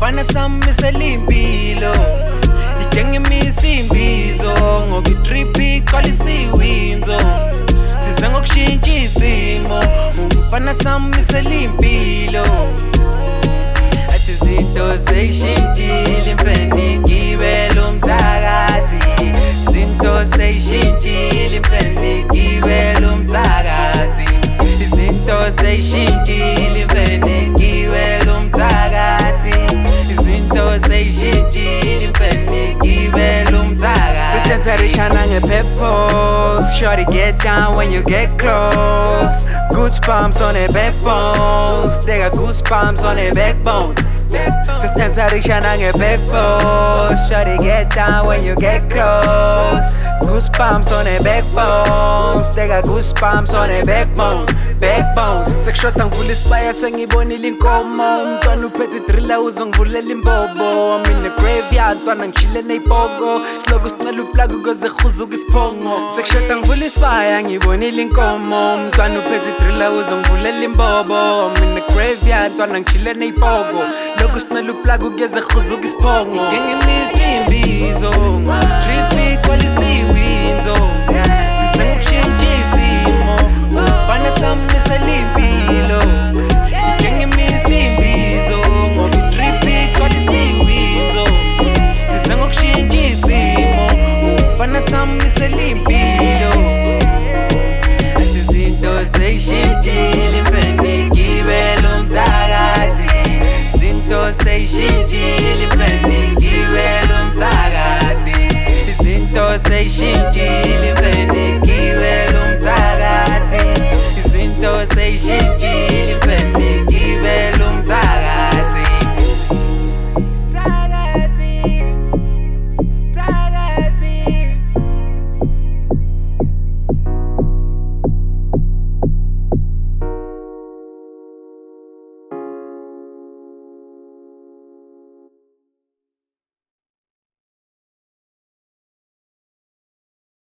Umfana sami miselimpilo Ijengimisa imbizo ngoba itrip igcwalisa iwinzo Size ngokushintsha isimo Umfana sami miselimpilo Athi izinto seyishintshile imfene ngibele umthakathi Izinto seyishintshile imfene ngibele umthakathi Izinto seyishintshile imfene ngibele umthakathi Izinto seyishintshile imfene ngibele umthakathi Sistenserishana nge-purpose Shorty get down when you get close Goosebumps on their backbones They got goosebumps on their backbones Sistenserishana nge-purpose Shorty get down when you get close Goosebumps on their backbones They got goosebumps on their backbones Sekushota ngivula isibaya sengibonile inkomo Umntwana uphethe driller uzongivulela imbobo I'm in the graveyard mntwana ngishile ney'poko Siloku sinela uplagu koze kuhuzuka isiphongo Sekushota ngivula isibaya ngibonile inkomo Umntwana uphethe driller uzongivulela imbobo I'm in the graveyard mntwana ngishile ney'poko Loku sinela uplagu koze kuhuzuka isiphongo Ngengimisa imbizo Trip igcwalisa iwinzo Size ngokushintsha isimo Umfana sami miselimpilo